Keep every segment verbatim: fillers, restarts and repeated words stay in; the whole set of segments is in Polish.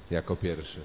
jako pierwszy.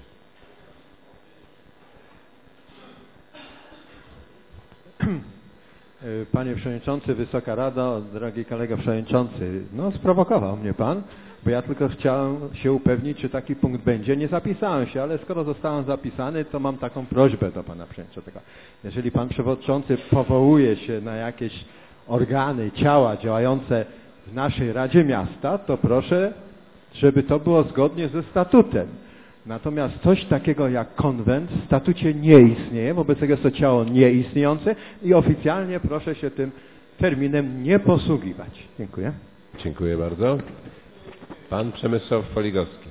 Panie Przewodniczący, Wysoka Rado, drogi kolego Przewodniczący, no sprowokował mnie Pan, bo ja tylko chciałem się upewnić, czy taki punkt będzie. Nie zapisałem się, ale skoro zostałem zapisany, to mam taką prośbę do Pana Przewodniczącego. Jeżeli Pan Przewodniczący powołuje się na jakieś organy, ciała działające w naszej Radzie Miasta, to proszę, żeby to było zgodnie ze statutem. Natomiast coś takiego jak konwent w statucie nie istnieje, wobec tego jest to ciało nieistniejące i oficjalnie proszę się tym terminem nie posługiwać. Dziękuję. Dziękuję bardzo. Pan Przemysław Poligowski.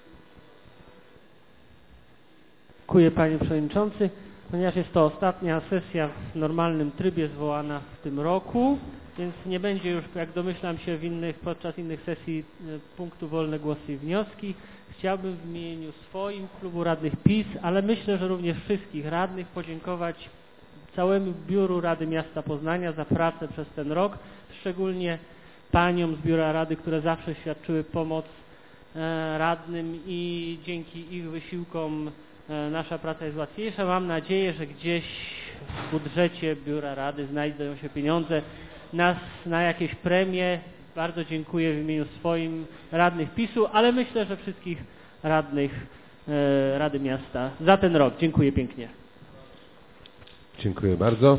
Dziękuję Panie Przewodniczący. Ponieważ jest to ostatnia sesja w normalnym trybie zwołana w tym roku, więc nie będzie już, jak domyślam się, w innych, podczas innych sesji punktu wolne głosy i wnioski. Chciałbym w imieniu swoim, klubu radnych PiS, ale myślę, że również wszystkich radnych podziękować całemu biuru Rady Miasta Poznania za pracę przez ten rok, szczególnie paniom z biura Rady, które zawsze świadczyły pomoc e, radnym i dzięki ich wysiłkom e, nasza praca jest łatwiejsza. Mam nadzieję, że gdzieś w budżecie biura Rady znajdą się pieniądze na, na jakieś premie. Bardzo dziękuję w imieniu swoim radnych PiSu, ale myślę, że wszystkich radnych e, Rady Miasta za ten rok. Dziękuję pięknie. Dziękuję bardzo.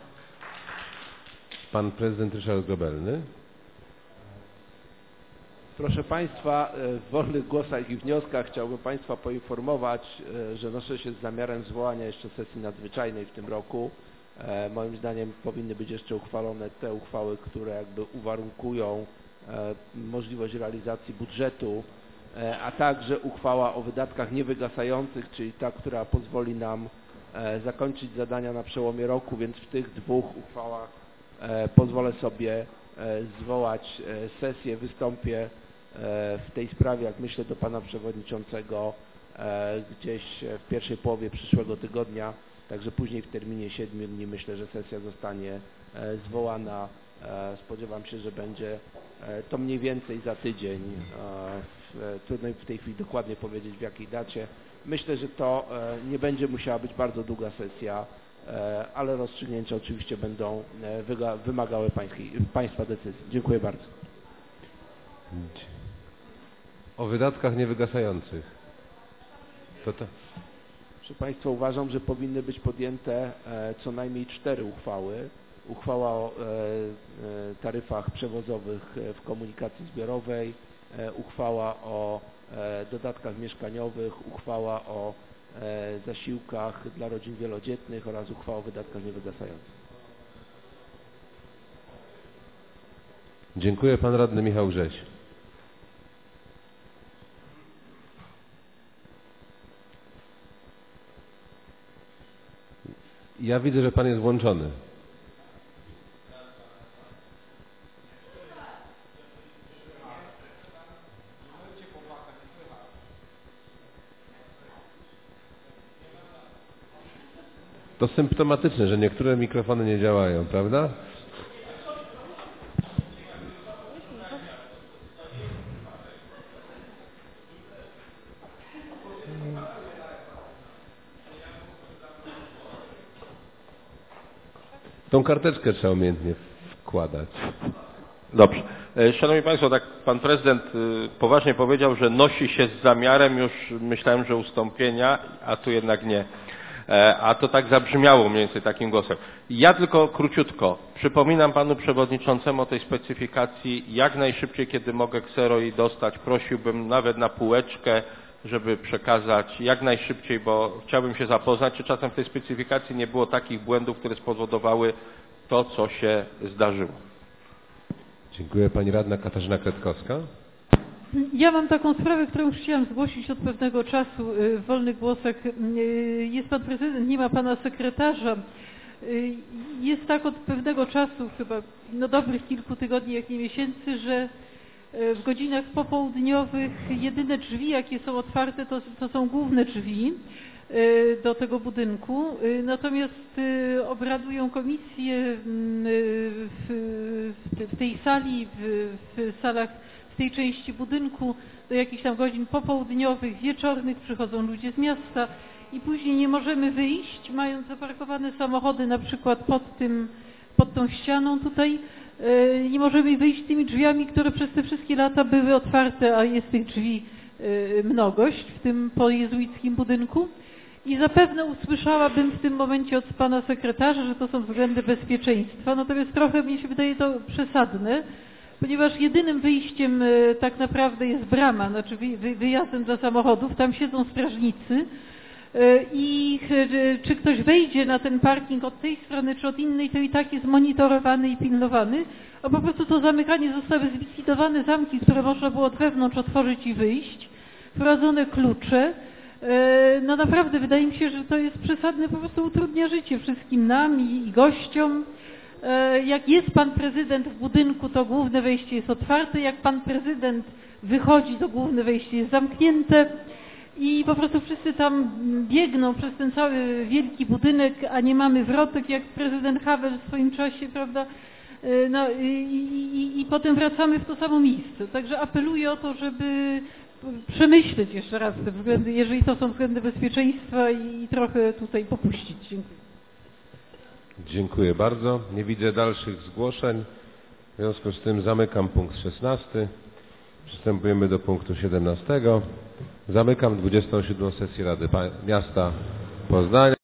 Pan prezydent Ryszard Grobelny. Proszę Państwa, w wolnych głosach i wnioskach chciałbym Państwa poinformować, że noszę się z zamiarem zwołania jeszcze sesji nadzwyczajnej w tym roku. Moim zdaniem powinny być jeszcze uchwalone te uchwały, które jakby uwarunkują możliwość realizacji budżetu, a także uchwała o wydatkach niewygasających, czyli ta, która pozwoli nam zakończyć zadania na przełomie roku, więc w tych dwóch uchwałach pozwolę sobie zwołać sesję, wystąpię w tej sprawie, jak myślę, do Pana Przewodniczącego gdzieś w pierwszej połowie przyszłego tygodnia, także później w terminie siedmiu dni myślę, że sesja zostanie zwołana. Spodziewam się, że będzie to mniej więcej za tydzień. Trudno w tej chwili dokładnie powiedzieć, w jakiej dacie. Myślę, że to nie będzie musiała być bardzo długa sesja, ale rozstrzygnięcia oczywiście będą wymagały Państwa decyzji. Dziękuję bardzo. O wydatkach niewygasających. To to. Proszę Państwa, uważam, że powinny być podjęte co najmniej cztery uchwały. Uchwała o taryfach przewozowych w komunikacji zbiorowej, uchwała o dodatkach mieszkaniowych, uchwała o zasiłkach dla rodzin wielodzietnych oraz uchwała o wydatkach niewygasających. Dziękuję. Pan radny Michał Grześ. Ja widzę, że Pan jest włączony. To symptomatyczne, że niektóre mikrofony nie działają, prawda? Tą karteczkę trzeba umiejętnie wkładać. Dobrze. Szanowni Państwo, tak Pan Prezydent poważnie powiedział, że nosi się z zamiarem, już myślałem, że ustąpienia, a tu jednak nie. A to tak zabrzmiało mniej więcej takim głosem. Ja tylko króciutko przypominam Panu Przewodniczącemu o tej specyfikacji, jak najszybciej, kiedy mogę ksero i dostać, prosiłbym nawet na półeczkę, żeby przekazać jak najszybciej, bo chciałbym się zapoznać, czy czasem w tej specyfikacji nie było takich błędów, które spowodowały to, co się zdarzyło. Dziękuję. Pani radna Katarzyna Kretkowska. Ja mam taką sprawę, którą już chciałam zgłosić od pewnego czasu w wolnych głosach. Jest Pan Prezydent, nie ma Pana sekretarza. Jest tak od pewnego czasu, chyba no dobrych kilku tygodni, jak nie miesięcy, że w godzinach popołudniowych jedyne drzwi, jakie są otwarte, to, to są główne drzwi do tego budynku. Natomiast obradują komisje w, w tej sali, w, w salach w tej części budynku do jakichś tam godzin popołudniowych, wieczornych przychodzą ludzie z miasta i później nie możemy wyjść, mając zaparkowane samochody na przykład pod tym, pod tą ścianą tutaj, nie możemy wyjść tymi drzwiami, które przez te wszystkie lata były otwarte, a jest tych drzwi mnogość w tym pojezuickim budynku. I zapewne usłyszałabym w tym momencie od pana sekretarza, że to są względy bezpieczeństwa, natomiast trochę mi się wydaje to przesadne, ponieważ jedynym wyjściem tak naprawdę jest brama, znaczy wyjazdem dla samochodów, tam siedzą strażnicy i czy ktoś wejdzie na ten parking od tej strony czy od innej, to i tak jest monitorowany i pilnowany, a po prostu to zamykanie zostały zlikwidowane zamki, które można było od wewnątrz otworzyć i wyjść, wprowadzone klucze. No naprawdę wydaje mi się, że to jest przesadne, po prostu utrudnia życie wszystkim nam i, i gościom. Jak jest pan prezydent w budynku, to główne wejście jest otwarte, jak pan prezydent wychodzi, to główne wejście jest zamknięte i po prostu wszyscy tam biegną przez ten cały wielki budynek, a nie mamy wrotek, jak prezydent Havel w swoim czasie, prawda? No, i, i, i potem wracamy w to samo miejsce. Także apeluję o to, żeby przemyśleć jeszcze raz te względy, jeżeli to są względy bezpieczeństwa i, i trochę tutaj popuścić. Dziękuję. Dziękuję bardzo. Nie widzę dalszych zgłoszeń. W związku z tym zamykam punkt szesnasty. Przystępujemy do punktu siedemnastego. Zamykam dwudziestą siódmą sesję Rady Miasta Poznania.